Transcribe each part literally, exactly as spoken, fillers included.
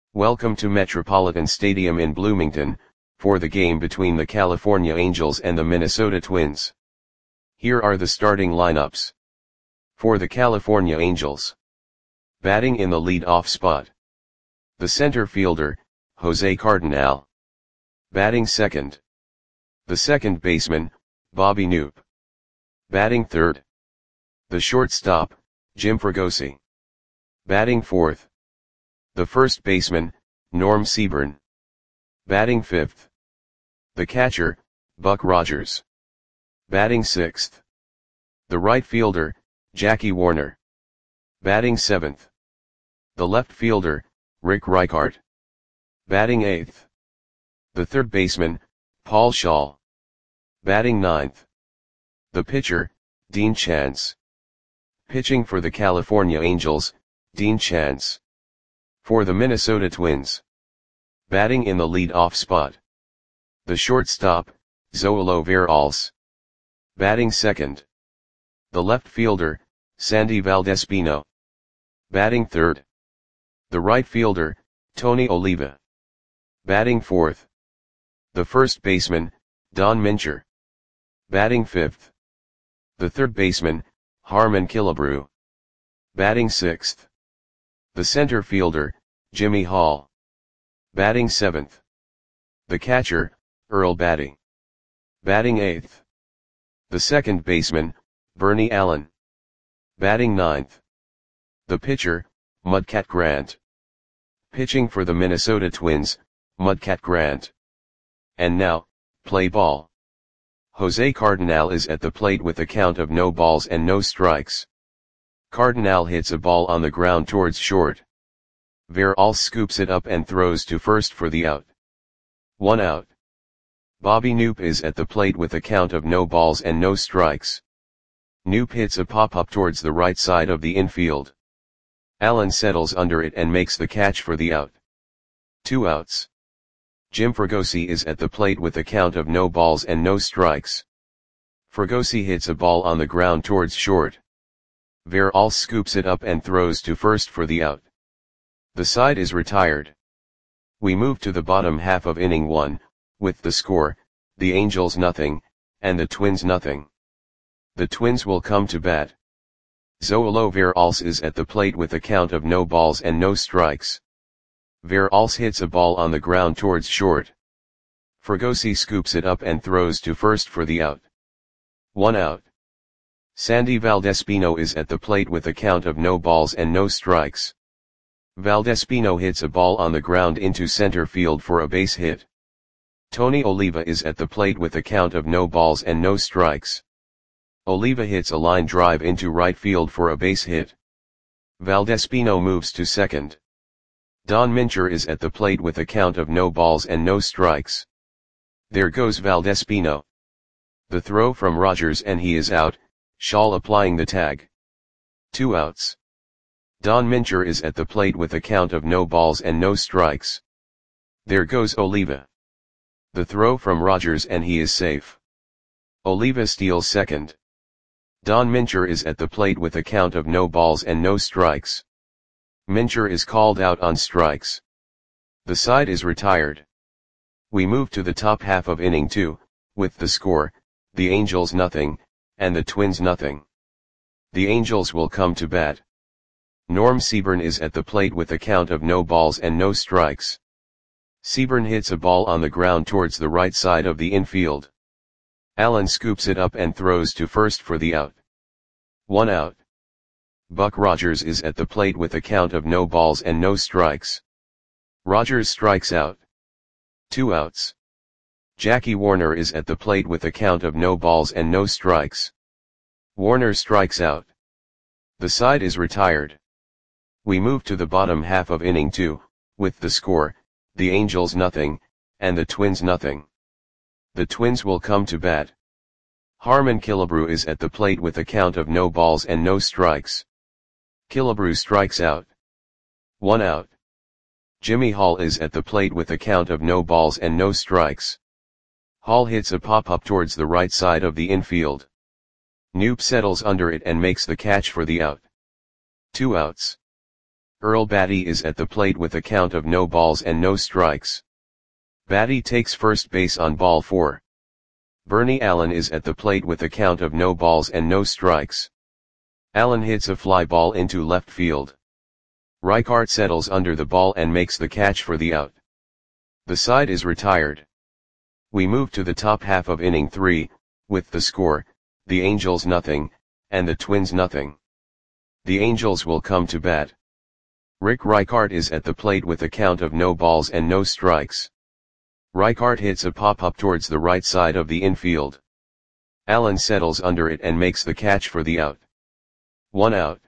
Welcome to Metropolitan Stadium in Bloomington, for the game between the California Angels and the Minnesota Twins. Here are the starting lineups. For the California Angels. Batting in the lead-off spot. The center fielder, Jose Cardenal. Batting second. The second baseman, Bobby Knoop. Batting third. The shortstop, Jim Fregosi. Batting fourth. The first baseman, Norm Seaburn. Batting fifth. The catcher, Buck Rogers. Batting sixth. The right fielder, Jackie Warner. Batting seventh. The left fielder, Rick Reichart. Batting eighth. The third baseman, Paul Schaal. Batting ninth. The pitcher, Dean Chance. Pitching for the California Angels, Dean Chance. For the Minnesota Twins. Batting in the lead-off spot. The shortstop, Zoilo Veralles. Batting second. The left fielder, Sandy Valdespino. Batting third. The right fielder, Tony Oliva. Batting fourth. The first baseman, Don Mincher. Batting fifth. The third baseman, Harmon Killebrew. Batting sixth. The center fielder, Jimmy Hall. Batting seventh. The catcher, Earl Batty. Batting eighth. The second baseman, Bernie Allen. Batting ninth. The pitcher, Mudcat Grant. Pitching for the Minnesota Twins, Mudcat Grant. And now, play ball. Jose Cardenal is at the plate with a count of no balls and no strikes. Cardenal hits a ball on the ground towards short. Veralles scoops it up and throws to first for the out. One out. Bobby Knoop is at the plate with a count of no balls and no strikes. Knoop hits a pop-up towards the right side of the infield. Allen settles under it and makes the catch for the out. Two outs. Jim Fregosi is at the plate with a count of no balls and no strikes. Fregosi hits a ball on the ground towards short. Veralles scoops it up and throws to first for the out. The side is retired. We move to the bottom half of inning one, with the score, the Angels nothing, and the Twins nothing. The Twins will come to bat. Zoilo Veralles is at the plate with a count of no balls and no strikes. Veralles hits a ball on the ground towards short. Fregosi scoops it up and throws to first for the out. One out. Sandy Valdespino is at the plate with a count of no balls and no strikes. Valdespino hits a ball on the ground into center field for a base hit. Tony Oliva is at the plate with a count of no balls and no strikes. Oliva hits a line drive into right field for a base hit. Valdespino moves to second. Don Mincher is at the plate with a count of no balls and no strikes. There goes Valdespino. The throw from Rogers and he is out, Schaal applying the tag. Two outs. Don Mincher is at the plate with a count of no balls and no strikes. There goes Oliva. The throw from Rogers and he is safe. Oliva steals second. Don Mincher is at the plate with a count of no balls and no strikes. Mincher is called out on strikes. The side is retired. We move to the top half of inning two, with the score, the Angels nothing, and the Twins nothing. The Angels will come to bat. Norm Seaburn is at the plate with a count of no balls and no strikes. Seaburn hits a ball on the ground towards the right side of the infield. Allen scoops it up and throws to first for the out. One out. Buck Rogers is at the plate with a count of no balls and no strikes. Rogers strikes out. Two outs. Jackie Warner is at the plate with a count of no balls and no strikes. Warner strikes out. The side is retired. We move to the bottom half of inning two, with the score, the Angels nothing, and the Twins nothing. The Twins will come to bat. Harmon Killebrew is at the plate with a count of no balls and no strikes. Killebrew strikes out. One out. Jimmy Hall is at the plate with a count of no balls and no strikes. Hall hits a pop-up towards the right side of the infield. Knoop settles under it and makes the catch for the out. Two outs. Earl Batty is at the plate with a count of no balls and no strikes. Batty takes first base on ball four. Bernie Allen is at the plate with a count of no balls and no strikes. Allen hits a fly ball into left field. Reichart settles under the ball and makes the catch for the out. The side is retired. We move to the top half of inning three, with the score, the Angels nothing, and the Twins nothing. The Angels will come to bat. Rick Reichart is at the plate with a count of no balls and no strikes. Reichart hits a pop-up towards the right side of the infield. Allen settles under it and makes the catch for the out. One out.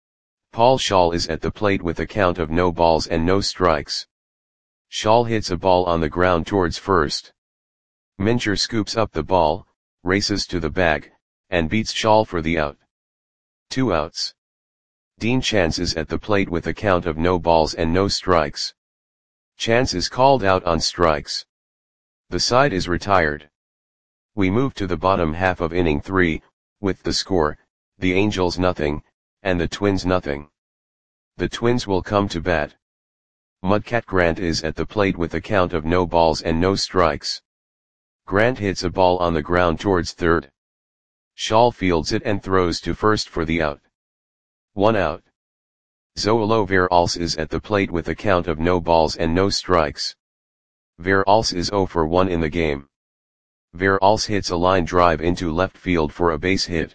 Paul Schaal is at the plate with a count of no balls and no strikes. Schaal hits a ball on the ground towards first. Mincher scoops up the ball, races to the bag, and beats Schaal for the out. Two outs. Dean Chance is at the plate with a count of no balls and no strikes. Chance is called out on strikes. The side is retired. We move to the bottom half of inning three, with the score, the Angels nothing, and the Twins nothing. The Twins will come to bat. Mudcat Grant is at the plate with a count of no balls and no strikes. Grant hits a ball on the ground towards third. Schaal fields it and throws to first for the out. One out. Zoilo Veralce is at the plate with a count of no balls and no strikes. Veralce is zero for one in the game. Veralce hits a line drive into left field for a base hit.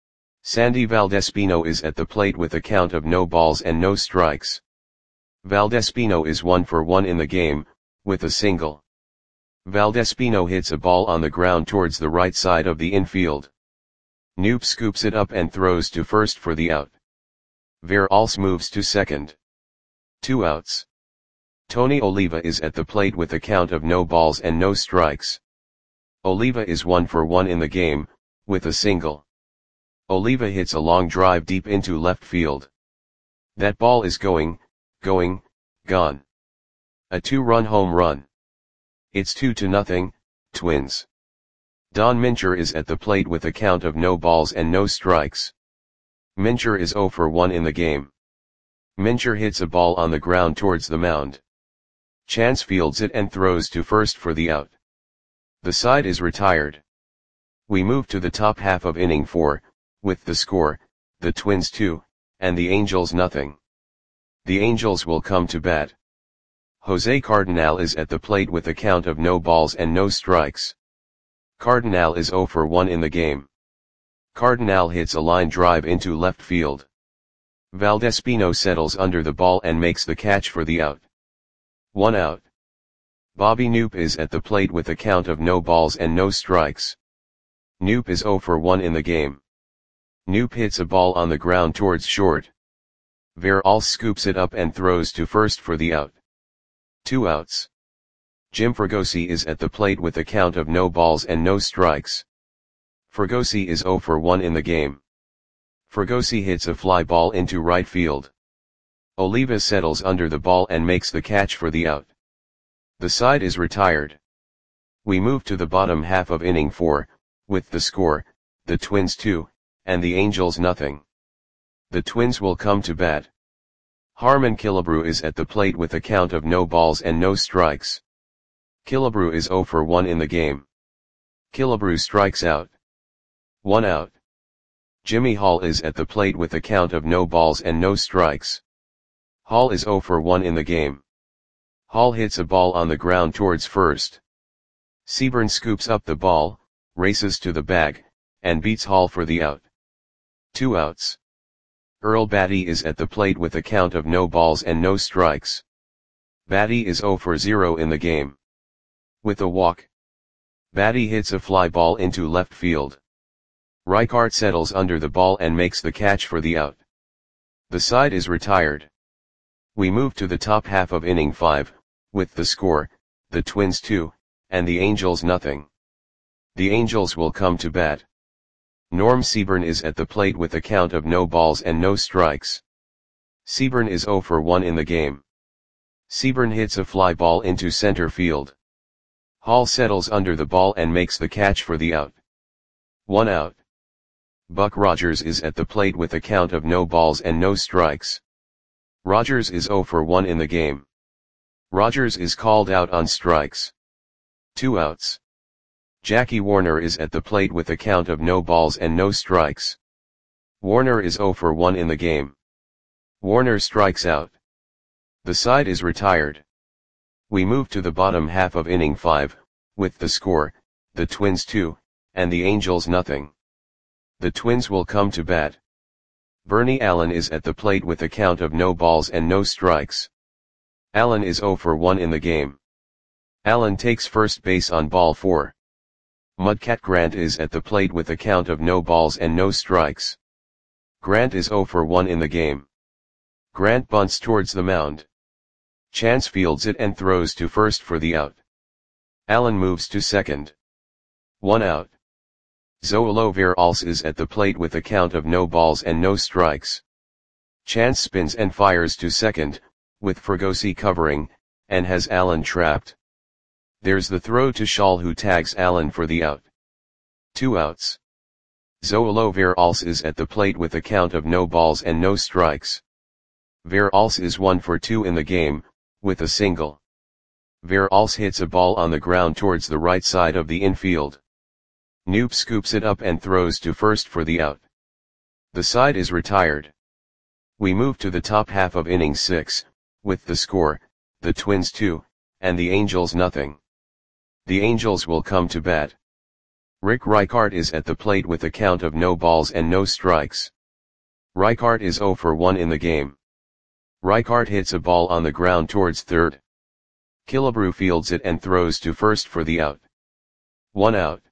Sandy Valdespino is at the plate with a count of no balls and no strikes. Valdespino is one for one in the game, with a single. Valdespino hits a ball on the ground towards the right side of the infield. Knoop scoops it up and throws to first for the out. Veralce moves to second. Two outs. Tony Oliva is at the plate with a count of no balls and no strikes. Oliva is one for one in the game, with a single. Oliva hits a long drive deep into left field. That ball is going, going, gone. A two-run home run. It's two to nothing, Twins. Don Mincher is at the plate with a count of no balls and no strikes. Mincher is zero for one in the game. Mincher hits a ball on the ground towards the mound. Chance fields it and throws to first for the out. The side is retired. We move to the top half of inning four, with the score, the Twins two, and the Angels nothing. The Angels will come to bat. Jose Cardinal is at the plate with a count of no balls and no strikes. Cardinal is zero for one in the game. Cardinal hits a line drive into left field. Valdespino settles under the ball and makes the catch for the out. One out. Bobby Knoop is at the plate with a count of no balls and no strikes. Knoop is zero for one in the game. Knoop hits a ball on the ground towards short. Veralce scoops it up and throws to first for the out. Two outs. Jim Fregosi is at the plate with a count of no balls and no strikes. Fregosi is zero for one in the game. Fregosi hits a fly ball into right field. Oliva settles under the ball and makes the catch for the out. The side is retired. We move to the bottom half of inning four, with the score, the Twins two, and the Angels nothing. The Twins will come to bat. Harmon Killebrew is at the plate with a count of no balls and no strikes. Killebrew is zero for one in the game. Killebrew strikes out. One out. Jimmy Hall is at the plate with a count of no balls and no strikes. Hall is zero for one in the game. Hall hits a ball on the ground towards first. Seaburn scoops up the ball, races to the bag, and beats Hall for the out. Two outs. Earl Batty is at the plate with a count of no balls and no strikes. Batty is zero for zero in the game. With a walk. Batty hits a fly ball into left field. Reichart settles under the ball and makes the catch for the out. The side is retired. We move to the top half of inning five, with the score, the Twins two, and the Angels nothing. The Angels will come to bat. Norm Seaburn is at the plate with a count of no balls and no strikes. Seaburn is zero for one in the game. Seaburn hits a fly ball into center field. Hall settles under the ball and makes the catch for the out. One out. Buck Rogers is at the plate with a count of no balls and no strikes. Rogers is zero for one in the game. Rogers is called out on strikes. Two outs. Jackie Warner is at the plate with a count of no balls and no strikes. Warner is zero for one in the game. Warner strikes out. The side is retired. We move to the bottom half of inning five, with the score, the Twins two, and the Angels nothing. The Twins will come to bat. Bernie Allen is at the plate with a count of no balls and no strikes. Allen is zero for one in the game. Allen takes first base on ball four. Mudcat Grant is at the plate with a count of no balls and no strikes. Grant is zero for one in the game. Grant bunts towards the mound. Chance fields it and throws to first for the out. Allen moves to second. One out. Zoilo Veralles is at the plate with a count of no balls and no strikes. Chance spins and fires to second, with Fregosi covering, and has Allen trapped. There's the throw to Shaw, who tags Allen for the out. Two outs. Zoilo Veralles is at the plate with a count of no balls and no strikes. Veralles is one for two in the game, with a single. Veralles hits a ball on the ground towards the right side of the infield. Knoop scoops it up and throws to first for the out. The side is retired. We move to the top half of inning six, with the score, the Twins two, and the Angels nothing. The Angels will come to bat. Rick Reichart is at the plate with a count of no balls and no strikes. Reichart is zero for one in the game. Reichart hits a ball on the ground towards third. Killebrew fields it and throws to first for the out. One out.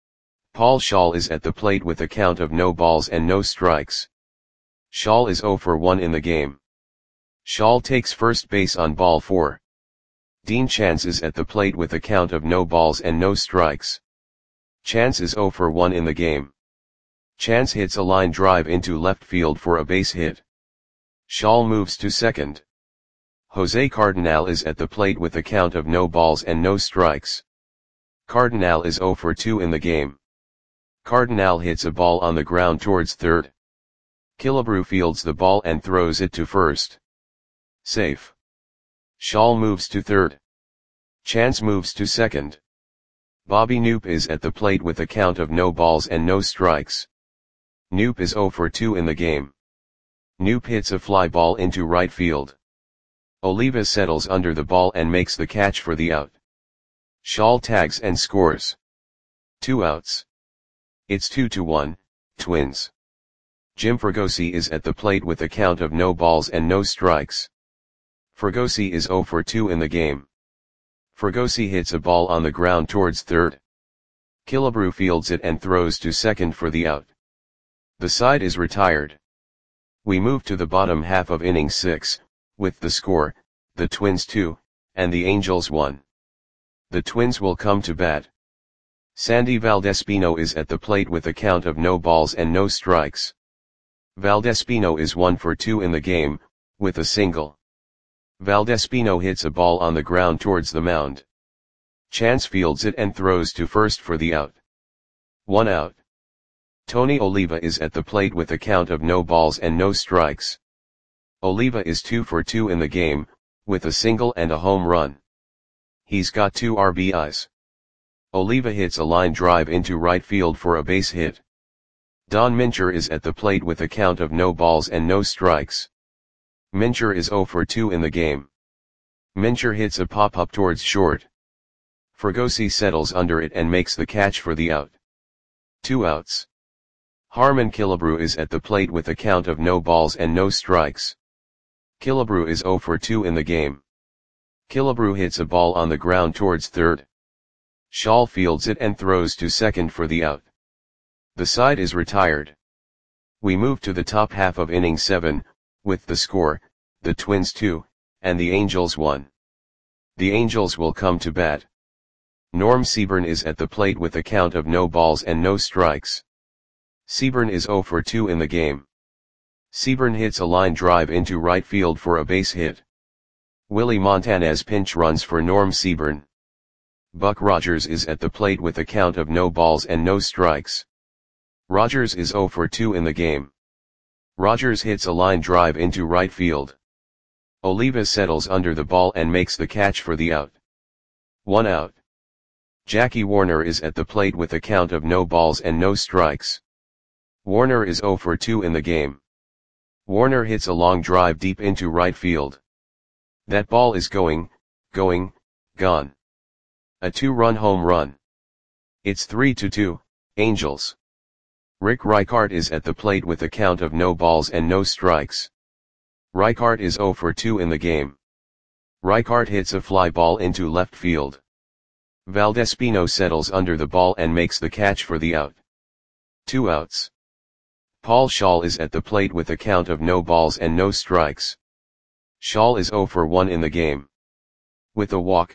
Paul Schaal is at the plate with a count of no balls and no strikes. Schaal is zero for one in the game. Schaal takes first base on ball four. Dean Chance is at the plate with a count of no balls and no strikes. Chance is zero for one in the game. Chance hits a line drive into left field for a base hit. Schaal moves to second. Jose Cardinal is at the plate with a count of no balls and no strikes. Cardinal is zero for two in the game. Cardinal hits a ball on the ground towards third. Killebrew fields the ball and throws it to first. Safe. Schaal moves to third. Chance moves to second. Bobby Knoop is at the plate with a count of no balls and no strikes. Knoop is zero for two in the game. Knoop hits a fly ball into right field. Oliva settles under the ball and makes the catch for the out. Schaal tags and scores. Two outs. It's two to one, Twins. Jim Fregosi is at the plate with a count of no balls and no strikes. Fregosi is zero for two in the game. Fregosi hits a ball on the ground towards third. Killebrew fields it and throws to second for the out. The side is retired. We move to the bottom half of inning six, with the score, the Twins two, and the Angels one. The Twins will come to bat. Sandy Valdespino is at the plate with a count of no balls and no strikes. Valdespino is one for two in the game, with a single. Valdespino hits a ball on the ground towards the mound. Chance fields it and throws to first for the out. One out. Tony Oliva is at the plate with a count of no balls and no strikes. Oliva is two for two in the game, with a single and a home run. He's got two R B Is. Oliva hits a line drive into right field for a base hit. Don Mincher is at the plate with a count of no balls and no strikes. Mincher is zero for two in the game. Mincher hits a pop-up towards short. Fregosi settles under it and makes the catch for the out. Two outs. Harmon Killebrew is at the plate with a count of no balls and no strikes. Killebrew is zero for two in the game. Killebrew hits a ball on the ground towards third. Schaal fields it and throws to second for the out. The side is retired. We move to the top half of inning seven, with the score, the Twins two, and the Angels one. The Angels will come to bat. Norm Seaburn is at the plate with a count of no balls and no strikes. Seaburn is zero for two in the game. Seaburn hits a line drive into right field for a base hit. Willie Montanez pinch runs for Norm Seaburn. Buck Rogers is at the plate with a count of no balls and no strikes. Rogers is zero for two in the game. Rogers hits a line drive into right field. Oliva settles under the ball and makes the catch for the out. One out. Jackie Warner is at the plate with a count of no balls and no strikes. Warner is zero for two in the game. Warner hits a long drive deep into right field. That ball is going, going, gone. A two-run home run. It's three to two, Angels. Rick Reichart is at the plate with a count of no balls and no strikes. Reichart is zero for two in the game. Reichart hits a fly ball into left field. Valdespino settles under the ball and makes the catch for the out. Two outs. Paul Schaal is at the plate with a count of no balls and no strikes. Schaal is zero for one in the game. With a walk.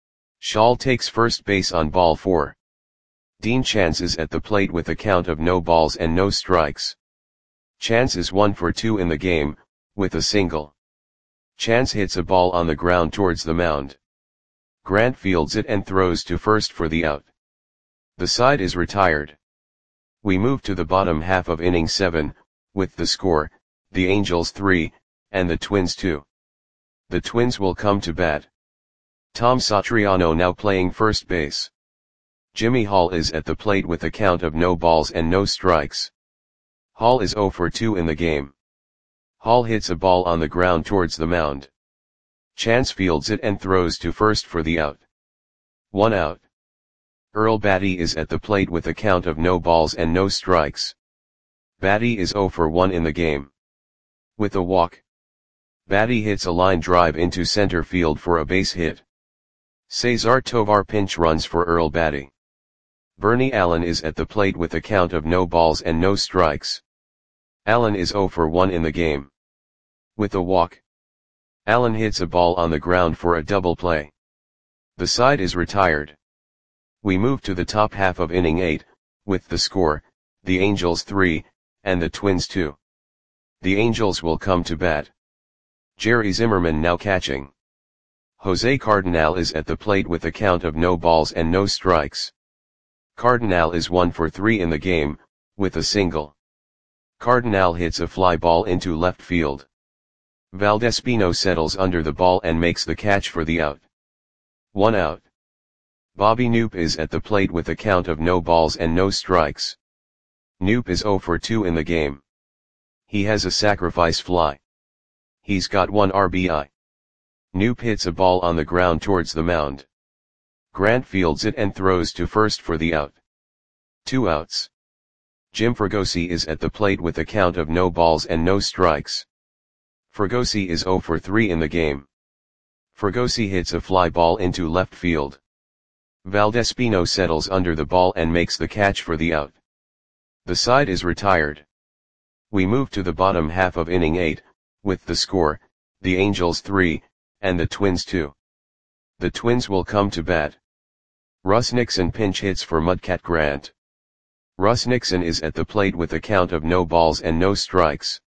Schaal takes first base on ball four. Dean Chance is at the plate with a count of no balls and no strikes. Chance is one for two in the game, with a single. Chance hits a ball on the ground towards the mound. Grant fields it and throws to first for the out. The side is retired. We move to the bottom half of inning seven, with the score, the Angels three, and the Twins two. The Twins will come to bat. Tom Satriano now playing first base. Jimmy Hall is at the plate with a count of no balls and no strikes. Hall is zero for two in the game. Hall hits a ball on the ground towards the mound. Chance fields it and throws to first for the out. One out. Earl Batty is at the plate with a count of no balls and no strikes. Batty is zero for one in the game. With a walk. Batty hits a line drive into center field for a base hit. Cesar Tovar pinch runs for Earl Batty. Bernie Allen is at the plate with a count of no balls and no strikes. Allen is zero for one in the game. With a walk. Allen hits a ball on the ground for a double play. The side is retired. We move to the top half of inning eight, with the score, the Angels three, and the Twins two. The Angels will come to bat. Jerry Zimmerman now catching. Jose Cardinal is at the plate with a count of no balls and no strikes. Cardinal is one for three in the game, with a single. Cardinal hits a fly ball into left field. Valdespino settles under the ball and makes the catch for the out. One out. Bobby Knoop is at the plate with a count of no balls and no strikes. Knoop is zero for two in the game. He has a sacrifice fly. He's got one R B I. Knoop hits a ball on the ground towards the mound. Grant fields it and throws to first for the out. Two outs. Jim Fregosi is at the plate with a count of no balls and no strikes. Fregosi is zero for three in the game. Fregosi hits a fly ball into left field. Valdespino settles under the ball and makes the catch for the out. The side is retired. We move to the bottom half of inning eight, with the score, the Angels three, and the Twins two. The Twins will come to bat. Russ Nixon pinch hits for Mudcat Grant. Russ Nixon is at the plate with a count of no balls and no strikes.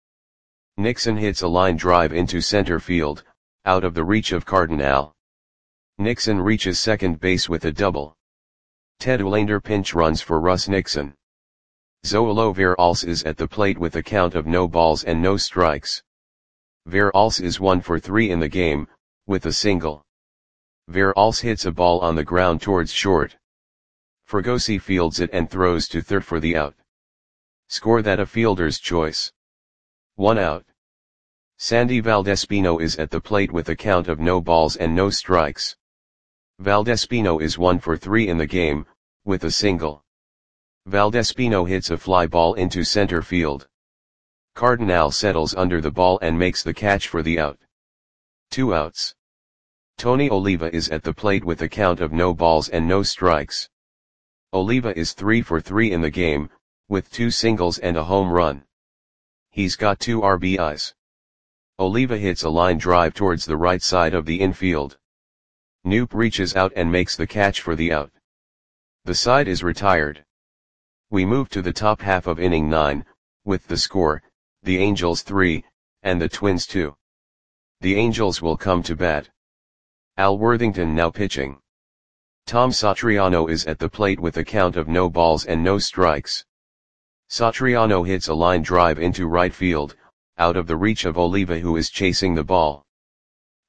Nixon hits a line drive into center field, out of the reach of Cardinal. Nixon reaches second base with a double. Ted Olander pinch runs for Russ Nixon. Zoilo Veralce is at the plate with a count of no balls and no strikes. Veralce is one for three in the game, with a single. Veralce hits a ball on the ground towards short. Fregosi fields it and throws to third for the out. Score that a fielder's choice. One out. Sandy Valdespino is at the plate with a count of no balls and no strikes. Valdespino is one for three in the game, with a single. Valdespino hits a fly ball into center field. Cardinal settles under the ball and makes the catch for the out. Two outs. Tony Oliva is at the plate with a count of no balls and no strikes. Oliva is three for three in the game, with two singles and a home run. He's got two R B Is. Oliva hits a line drive towards the right side of the infield. Knoop reaches out and makes the catch for the out. The side is retired. We move to the top half of inning nine, with the score, the Angels three, and the Twins two. The Angels will come to bat. Al Worthington now pitching. Tom Satriano is at the plate with a count of no balls and no strikes. Satriano hits a line drive into right field, out of the reach of Oliva, who is chasing the ball.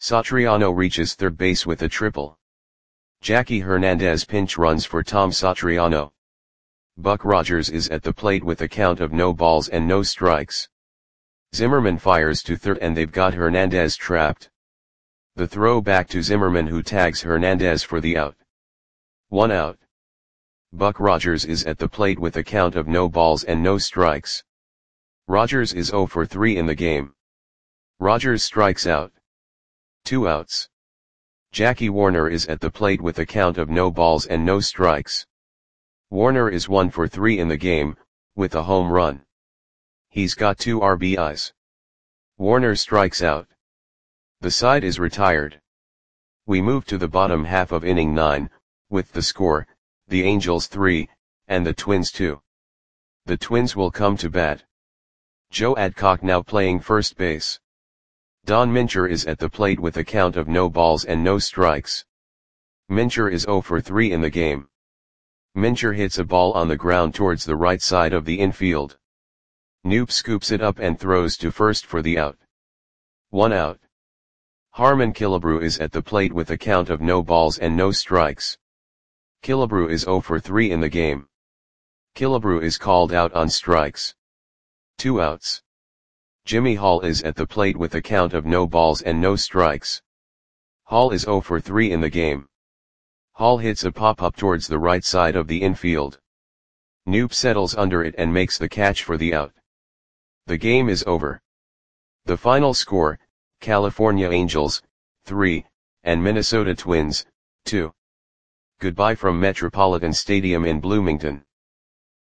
Satriano reaches third base with a triple. Jackie Hernandez pinch runs for Tom Satriano. Buck Rogers is at the plate with a count of no balls and no strikes. Zimmerman fires to third and they've got Hernandez trapped. The throw back to Zimmerman, who tags Hernandez for the out. One out. Buck Rogers is at the plate with a count of no balls and no strikes. Rogers is zero for three in the game. Rogers strikes out. Two outs. Jackie Warner is at the plate with a count of no balls and no strikes. Warner is one for three in the game, with a home run. He's got two R B Is. Warner strikes out. The side is retired. We move to the bottom half of inning nine, with the score, the Angels three, and the Twins two. The Twins will come to bat. Joe Adcock now playing first base. Don Mincher is at the plate with a count of no balls and no strikes. Mincher is zero for three in the game. Mincher hits a ball on the ground towards the right side of the infield. Knoop scoops it up and throws to first for the out. One out. Harmon Killebrew is at the plate with a count of no balls and no strikes. Killebrew is zero for three in the game. Killebrew is called out on strikes. Two outs. Jimmy Hall is at the plate with a count of no balls and no strikes. Hall is zero for three in the game. Hall hits a pop-up towards the right side of the infield. Knoop settles under it and makes the catch for the out. The game is over. The final score, California Angels, three, and Minnesota Twins, two. Goodbye from Metropolitan Stadium in Bloomington.